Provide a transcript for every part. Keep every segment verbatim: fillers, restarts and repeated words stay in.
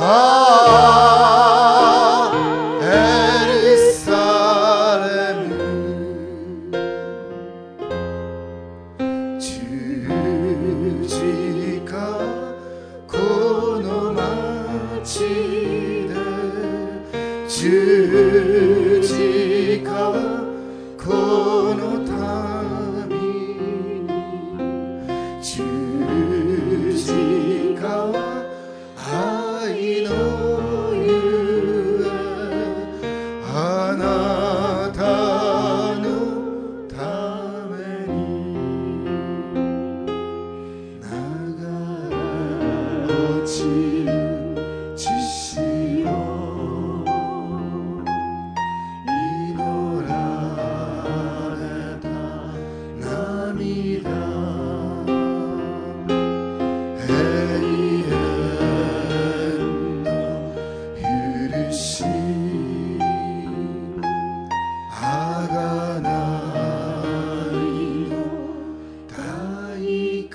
ああエルサレム十字架この街で十字架はこの民に十字架は愛のゆえあなたのために流れ落ちる血潮祈られた涙永遠の許しあがないの代価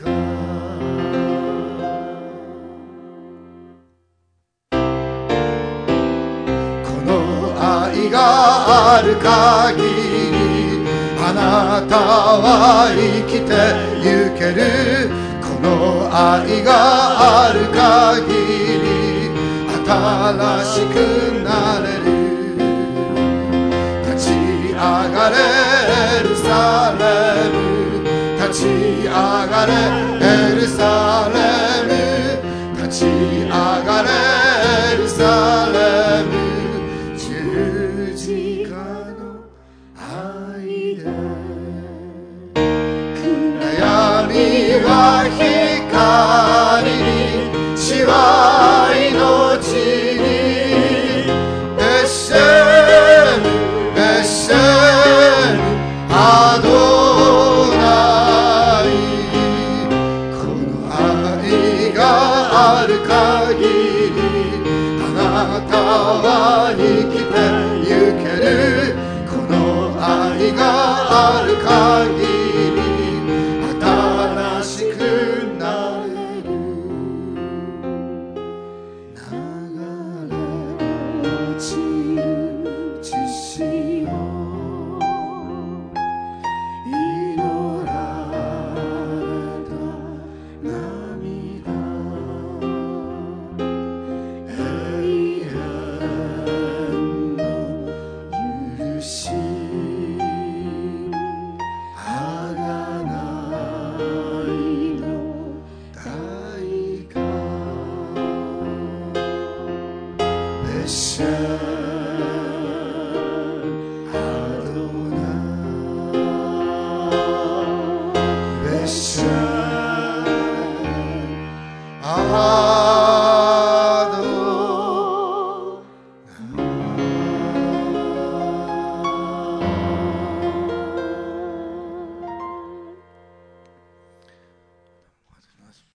この愛がある限りあなたは生きてゆけるこの愛がある限り新しくなれる立ち上がれエルサレム立ち上がれエルサレム立ち上がれエルサレム十字架の愛で暗闇は光に死は命にエッシェムエッシェムアドナイこの愛がある限りあなたは生きてゆけるこの愛がある限り新しくなれる流れ落ちる血潮祈られた涙永遠の許しあがないの代価ベッシェアドナベッシェア